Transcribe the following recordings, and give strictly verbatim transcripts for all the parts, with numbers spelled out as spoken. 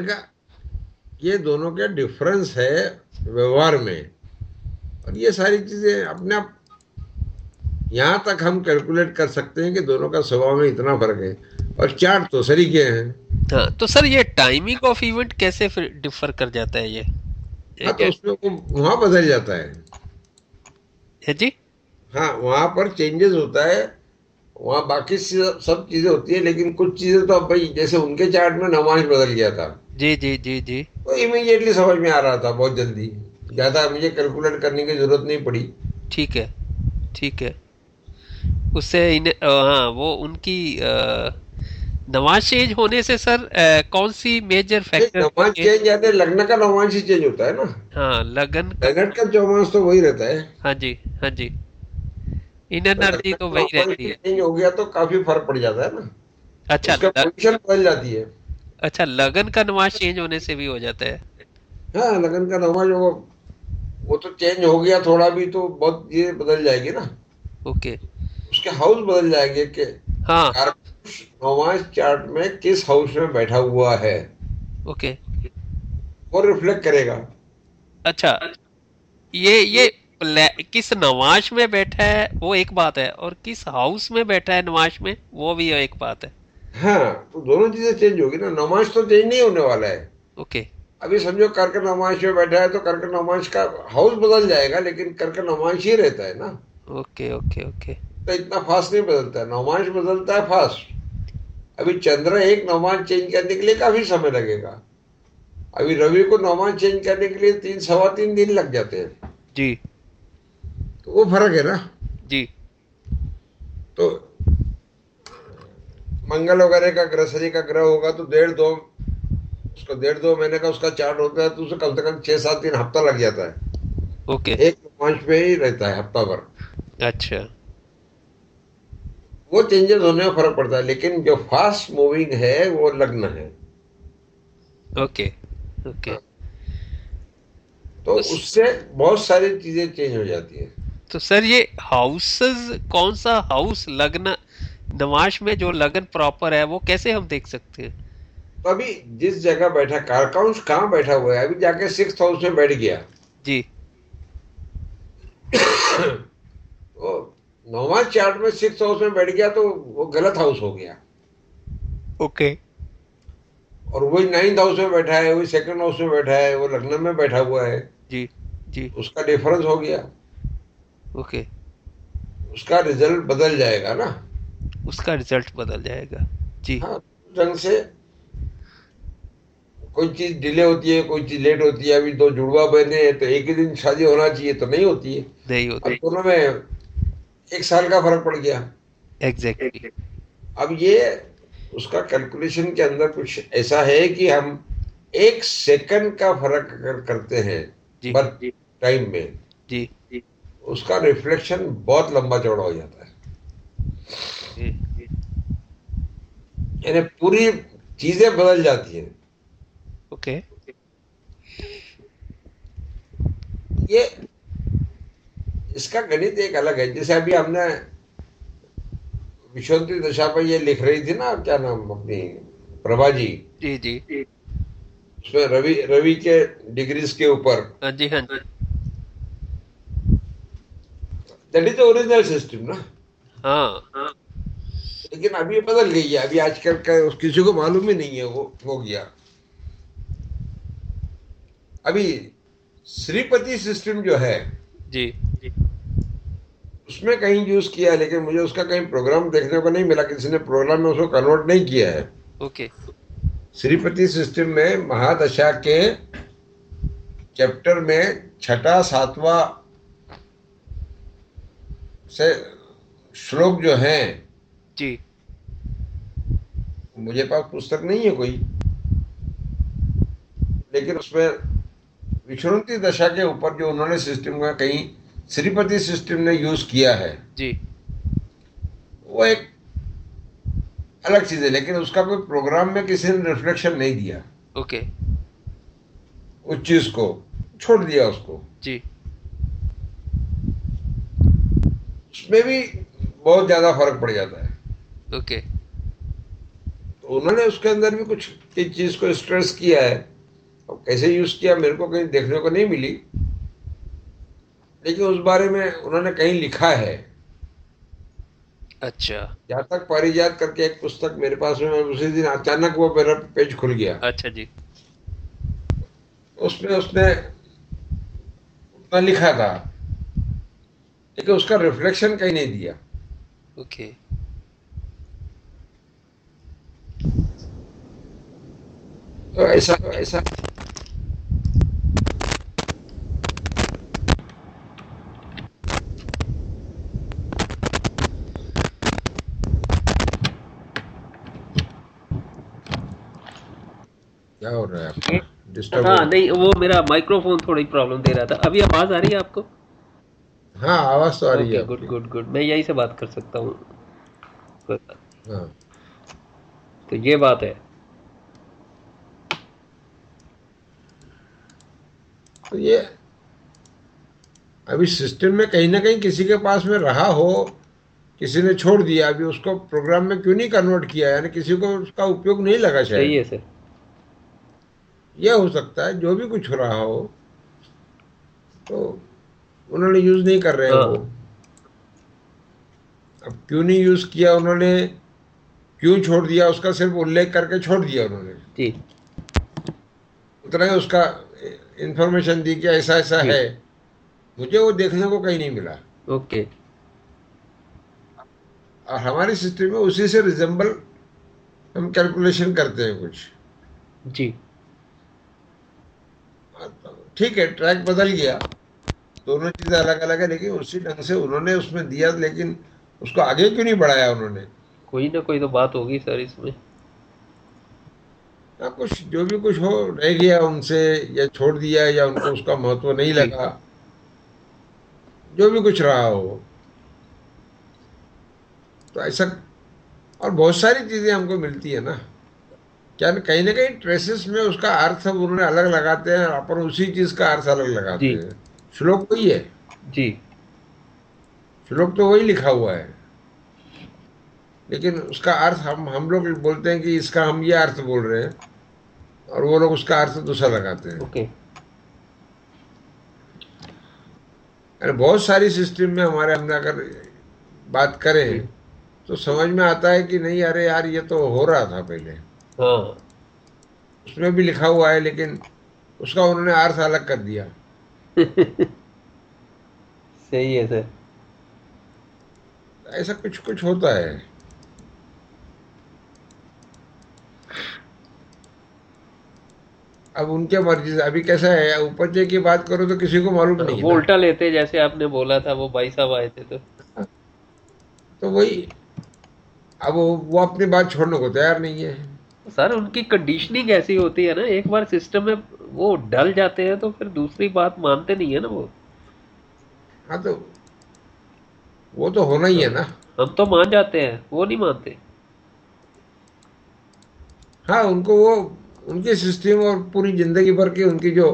का ये दोनों का डिफरेंस है व्यवहार में, और ये सारी चीजें अपने आप यहाँ तक हम कैलकुलेट कर सकते हैं कि दोनों का स्वभाव में इतना फर्क है, और चार्ट तो सरीके हैं। हाँ, तो सर ये टाइमिंग ऑफ इवेंट कैसे फिर डिफर कर जाता है ये, ये हाँ, तो क्या उसमें वो वहां बदल जाता है। है जी? हाँ, वहां पर चेंजेस होता है। वहाँ बाकी सी- सब चीजें होती है, लेकिन कुछ चीजें तो अब भाई जैसे उनके चार्ट में नमाज बदल गया था, जी जी जी जी। तो इमीडिएटली समझ में आ रहा था बहुत जल्दी। ज्यादा मुझे कैलकुलेट करने की जरूरत नहीं पड़ी। ठीक है, ठीक है। उससे इन अ, हाँ, वो उनकी अ, नमाज चेंज होने से सर अ, कौन सी मेजर नहीं, फैक्टर नमाज ये? चेंज यानी लग्न का नमाज ही चेंज होता है ना। हाँ, लगन का। लगन का चौमास तो वही रहता है। हाँ जी, हाँ जी। इन एनर्जी लगन तो का वही नमाज रहती भी है। चेंज हो गया तो काफी फर्क पड़ जाता है ना। अच्छा उसका ल, पोजीशन बदल जाती है। अच्छा, लगन का नमाज चेंज होने से भी हो जाता है। हाँ, लगन का नमाज वो वो तो चेंज हो गया थोड़ा भी, तो बहुत ये बदल जाएगी ना। ओके। उसके हाउस बदल जाएंगे कि हाँ। कारकुश नमाज चार्ट में किस हाउस में बैठा हुआ है, ओके। वो रिफ्लेक्ट करेगा। अच्छा, ये ये प्ले- किस नमाज में बैठा है वो एक बात है, और किस हाउस में बैठा है नमाज में वो भी एक बात है। हाँ, तो दोनों चीजें चेंज होगी ना, नमाज तो चेंज नहीं होने वाला है। ओके। अभी समझो करके नमाज में बैठा है तो करके नमाज का हाउस बदल जाएगा, लेकिन करके नमाज ही रहता है ना। Okay okay okay. तो इतना फास्ट नहीं बदलता है, नमाज बदलता है फास्ट। अभी चंद्र एक नमाज चेंज करने के लिए काफी समय लगेगा। अभी रवि को नमाज चेंज करने के लिए तीन सवा तीन दिन लग जाते हैं। जी तो वो फर्क है ना। जी। तो मंगल वगैरह का ग्रसरी का ग्रह होगा तो डेढ़ दो उसका डेढ़ दो महीने का उसका चार्ट होता है, तो उसे कम से कम छह सात दिन हफ्ता लग जाता है। ओके। एक मंच पे ही रहता है हफ्ता भर। अच्छा। वो चेंजेस होने में फर्क पड़ता है, लेकिन जो फास्ट मूविंग है वो लग्न है। Okay okay. हाँ, तो तो स- उससे बहुत सारी चीजें चेंज हो जाती है। तो सर ये हाउसेस, कौन सा हाउस लगना नमाज में जो लगन प्रॉपर है वो कैसे हम देख सकते हैं? तो अभी जिस जगह बैठा कारकाउंस कहाँ बैठा हुआ है, अभी जाके सिक्स हाउस में बैठ गया। जी। वो नॉर्मल चार्ट में सिक्स हाउस में बैठ गया तो वो गलत हाउस हो गया। ओके। और वही नाइन्थ हाउस में बैठा है, वही सेकंड हाउस में बैठा है, वो लग्न में बैठा हुआ है, जी जी। उसका डिफरेंस हो गया। ओके। उसका रिजल्ट बदल जाएगा ना। उसका रिजल्ट बदल जाएगा। जी। हाँ, उस ढंग से कोई चीज डिले होती है, कोई चीज लेट होती है। अभी दो जुड़वा बहने हैं तो एक ही दिन शादी होना चाहिए, तो नहीं होती है। नहीं अब होती। दोनों में एक साल का फर्क पड़ गया। एग्जैक्टली। अब ये उसका कैलकुलेशन के अंदर कुछ ऐसा है कि हम एक सेकंड का फर्क अगर करते हैं जी बर्थ टाइम में, जी। उसका रिफ्लेक्शन बहुत लंबा चौड़ा हो जाता है। जी। यानी पूरी चीजें बदल जाती हैं। ओके। ये इसका गणित एक अलग है। जैसे अभी हमने विश्वंती दशा पर ये लिख रही थी ना, क्या नाम अपनी प्रभा जी, जी जी। उसमें रवि रवि के डिग्रीज के ऊपर। हाँ जी हाँ जी। That is the original system ना। हाँ। लेकिन अभी ये बदल गई है, अभी आजकल का किसी को मालूम ही नहीं है वो हो गया। अभी श्रीपति सिस्टम जो है जी। उसमें कहीं यूज किया है, लेकिन मुझे उसका कहीं प्रोग्राम देखने को नहीं मिला, किसी ने प्रोग्राम में उसको कन्वर्ट नहीं किया है। ओके। श्रीपति सिस्टम में महादशा के चैप्टर में छठा सातवां से श्लोक जो है, जी। मुझे पास पुस्तक नहीं है कोई, लेकिन उसमें विश्वंती दशा के ऊपर जो उन्होंने सिस्टम का कहीं श्रीपति सिस्टम ने यूज किया है, जी। वो एक अलग चीज है। लेकिन उसका कोई प्रोग्राम में किसी ने रिफ्लेक्शन नहीं दिया, ओके। उस चीज को छोड़ दिया उसको। जी। उसमें भी बहुत ज्यादा फर्क पड़ जाता है। ओके। तो उन्होंने उसके अंदर भी कुछ एक चीज को स्ट्रेस किया है। अब कैसे यूज किया मेरे को कहीं देखने को नहीं मिली, लेकिन उस बारे में उन्होंने कहीं लिखा है। अच्छा। जहां तक पारिजात करके एक पुस्तक मेरे पास में, मैं उसी दिन अचानक वो मेरा पेज खुल गया। अच्छा जी। उसमें उसने उतना लिखा था, लेकिन उसका रिफ्लेक्शन कहीं नहीं दिया। ओके। तो ऐसा ऐसा क्या हो रहा है ये आपका? डिस्टर्ब हो हाँ, रहा नहीं वो मेरा माइक्रोफोन थोड़ी प्रॉब्लम दे रहा था। अभी आवाज आ रही है आपको? है? हाँ, आवाज तो आ रही है ओके, गुड आपकी। Good good. मैं यहीं से बात कर सकता हूँ, कोई बात हाँ, नहीं। तो ये बात है। तो ये अभी सिस्टम में कहीं ना कहीं किसी के पास में रहा हो, किसी ने छोड़ दिया, अभी उसको प्रोग्राम में क्यों नहीं कन्वर्ट किया, यानी किसी को उसका उपयोग नहीं लगा सही शायद। है सर। यह हो सकता है, जो भी कुछ हो रहा हो, तो उन्होंने यूज नहीं कर रहे हैं वो। हाँ अब क्यों नहीं यूज किया उन्होंने, क्यों छोड़ दिया, उसका सिर्फ उल्लेख करके छोड़ दिया उन्होंने। जी। उतना ही उसका इंफॉर्मेशन दी कि ऐसा ऐसा जी। है। मुझे वो देखने को कहीं नहीं मिला। ओके। और हमारी सिस्टम में उसी से रिजेंबल हम कैलकुलेशन करते हैं कुछ। जी। ठीक है, ट्रैक बदल गया, दोनों चीजें अलग अलग है, लेकिन उसी ढंग से उन्होंने उसमें दिया, लेकिन उसको आगे क्यों नहीं बढ़ाया उन्होंने? कोई ना कोई तो बात होगी सर इसमें। हाँ, कुछ जो भी कुछ हो रह गया उनसे, या छोड़ दिया, या उनको उसका महत्व नहीं जी। लगा, जो भी कुछ रहा हो। तो ऐसा, और बहुत सारी चीजें हमको मिलती है ना, क्या न- कहीं ना कहीं ट्रेसेस में उसका अर्थ उन्होंने अलग लगाते हैं, और अपन उसी चीज का अर्थ अलग लगाते जी। हैं। श्लोक वही है, जी। श्लोक तो वही लिखा हुआ है, लेकिन उसका अर्थ हम हम लोग बोलते हैं कि इसका हम ये अर्थ बोल रहे हैं, और वो लोग उसका अर्थ दूसरा लगाते हैं। ओके। अरे बहुत सारी सिस्टम में हमारे हमने अगर बात जी। करें, तो समझ में आता है कि नहीं, अरे यार ये तो हो रहा था पहले, हाँ। उसमें भी लिखा हुआ है, लेकिन उसका उन्होंने अर्थ अलग कर दिया। सही है सर। ऐसा कुछ कुछ होता है। अब उनके मर्जी से, अभी कैसा है, उपजे की बात करो तो किसी को मालूम नहीं है वो ना। उल्टा लेते जैसे आपने बोला था, वो भाई साहब आए थे तो। तो वही, अब वो, वो अपनी बात छोड़ने को तैयार नहीं है। सर उनकी कंडीशनिंग ऐसी होती है ना, एक बार सिस्टम में वो डल जाते हैं तो फिर दूसरी बात मानते नहीं है ना वो। हाँ, तो वो तो होना ही हाँ, है ना। हम तो मान जाते हैं, वो नहीं मानते। हाँ, उनको वो, उनकी सिस्टम और पूरी जिंदगी भर की उनकी जो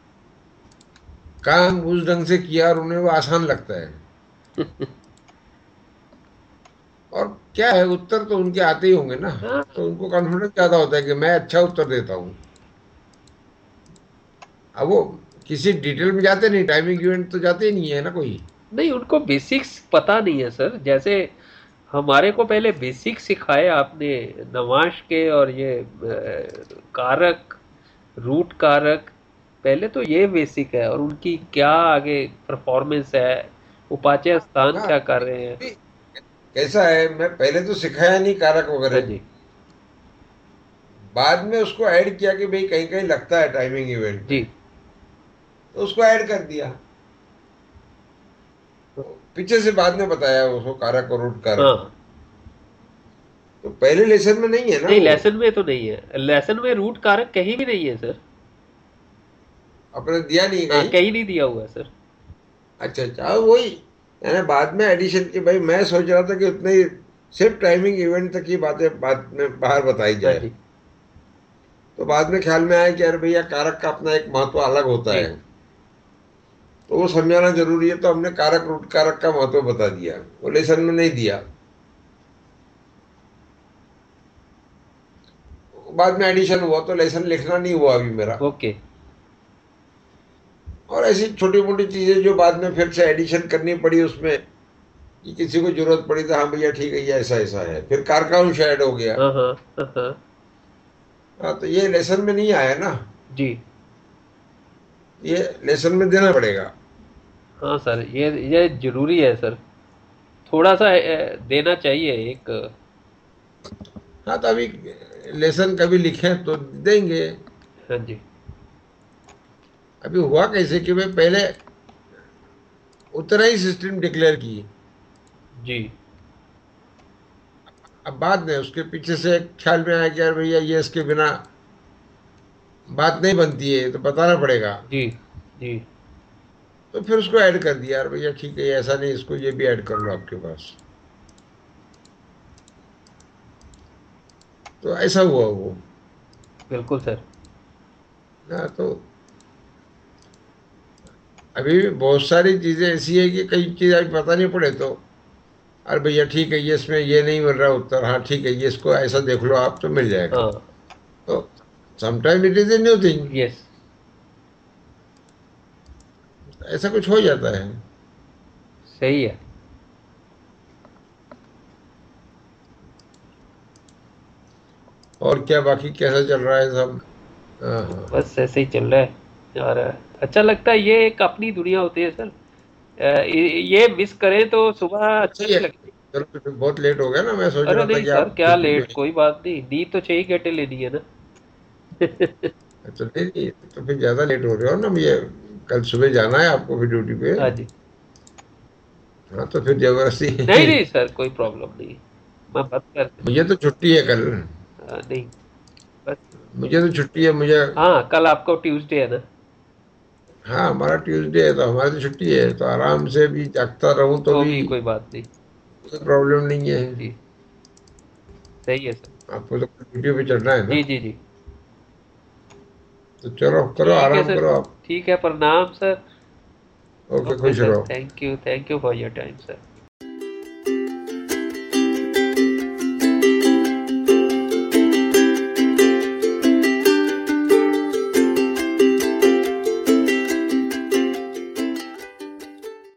काम उस ढंग से किया, और उन्हें वो आसान लगता है। और क्या है, उत्तर तो उनके आते ही होंगे ना, हाँ। तो उनको कॉन्फिडेंस ज्यादा होता है कि मैं अच्छा उत्तर देता हूँ। अब वो किसी डिटेल में जाते नहीं, टाइमिंग इवेंट तो जाते ही नहीं है ना कोई। नहीं, उनको बेसिक्स पता नहीं है सर। जैसे हमारे को पहले बेसिक सिखाए आपने नवाश के, और ये अ, कारक, रूट कारक, पहले तो ये बेसिक है। और उनकी क्या आगे परफॉर्मेंस है, उपाचय स्थान हाँ, क्या कर रहे हैं। कैसा है, मैं पहले तो सिखाया नहीं कारक हाँ वगैरह, जी। बाद में उसको ऐड किया कि भाई कहीं कहीं लगता है टाइमिंग इवेंट जी। में, तो उसको ऐड कर दिया। तो पीछे से बाद में बताया उसको, कारक और रूट कारक। हाँ। तो पहले लेसन में नहीं है ना नहीं, वो, लेसन में तो नहीं है। लेसन में रूट कारक कहीं भी नहीं है सर। अपने दिया नहीं हाँ, कहीं। कहीं नहीं दिया हुआ है सर। अच्छा अच्छा, हाँ, वही मैंने बाद में एडिशन की, भाई मैं सोच रहा था कि उतने ही सिर्फ टाइमिंग इवेंट तक की बातें बाद में बाहर बताई हाँ जाए। जी। तो बाद में ख्याल में आया कि अरे भैया, कारक का अपना एक महत्व अलग होता जी। है, तो वो समझाना जरूरी है, तो हमने कारक रूट कारक का महत्व बता दिया, वो लेसन में नहीं दिया। बाद में एडिशन हुआ, तो लेसन लिखना नहीं हुआ अभी मेरा। ओके। और ऐसी छोटी मोटी चीजें जो बाद में फिर से एडिशन करनी पड़ी उसमें, कि किसी को जरूरत पड़ी तो हाँ भैया ठीक है ये ऐसा ऐसा है, फिर कारकाउंश ऐड हो गया। हाँ हाँ हाँ हाँ, हाँ, तो ये लेसन में नहीं आया ना, जी। ये लेसन में देना पड़ेगा। हाँ सर, ये ये जरूरी है सर, थोड़ा सा अ, देना चाहिए एक। हाँ, तो अभी लेसन कभी लिखें तो देंगे। हाँ जी। अभी हुआ कैसे कि मैं पहले उतना ही सिस्टम डिक्लेयर की, जी अब बाद में उसके पीछे से ख्याल में आया कि यार भैया ये इसके बिना बात नहीं बनती है, तो बताना पड़ेगा। जी जी। तो फिर उसको ऐड कर दिया, यार भैया ठीक है ऐसा नहीं, इसको ये भी ऐड कर लो आपके पास। तो ऐसा हुआ वो। बिल्कुल सर। ना तो अभी भी बहुत सारी चीजें ऐसी है कि कई चीज अभी पता नहीं पड़े तो, अरे भैया ठीक है ये इसमें ये नहीं मिल रहा उत्तर, हाँ ठीक है ये इसको ऐसा देख लो आप तो मिल जाएगा। हाँ। तो sometime it is a new thing, yes. ऐसा कुछ हो जाता है। सही है। और क्या बाकी कैसा चल रहा है सब? हाँ हाँ। बस ऐसे ही चल रहा है और अच्छा लगता है, ये एक अपनी दुनिया होती है सर। अ, ये ये मिस करें तो सुबह अच्छा सही है। नहीं लगती। चलो फिर बहुत लेट हो गया ना, मैं सोच अरे रहा था नहीं कि सर, आप क्या छुट्टी लेट, पे कोई बात नहीं, नींद तो छह ही घंटे लेनी है ना। हैं। तो नहीं नहीं, तो फिर ज्यादा लेट हो रहे हो ना, मुझे कल सुबह जाना है आपको फिर ड्यूटी पे। हाँ जी। हाँ तो फिर नहीं जबरदस्ती नहीं सर, कोई प्रॉब्लम नहीं, मैं बात कर। मुझे तो छुट्टी है कल। अ, नहीं, बस। मुझे तो छुट्टी है मुझे। हाँ, कल आपको ट्यूसडे है ना। हाँ, हमारा ट्यूसडे है तो हमारी तो छुट्टी है, तो आराम से भी जागता रहूं तो तो भी भी कोई बात नहीं। कोई प्रॉब्लम नहीं है। जी, सही है सर। आपको तो ड्यूटी पे चढ़ना है जी ना, जी जी। तो चलो करो ठीक है आराम सर। करो आप। ठीक है, प्रणाम सर। ओके, ओके खुश सर, रहो। Thank you, thank you for your time sir.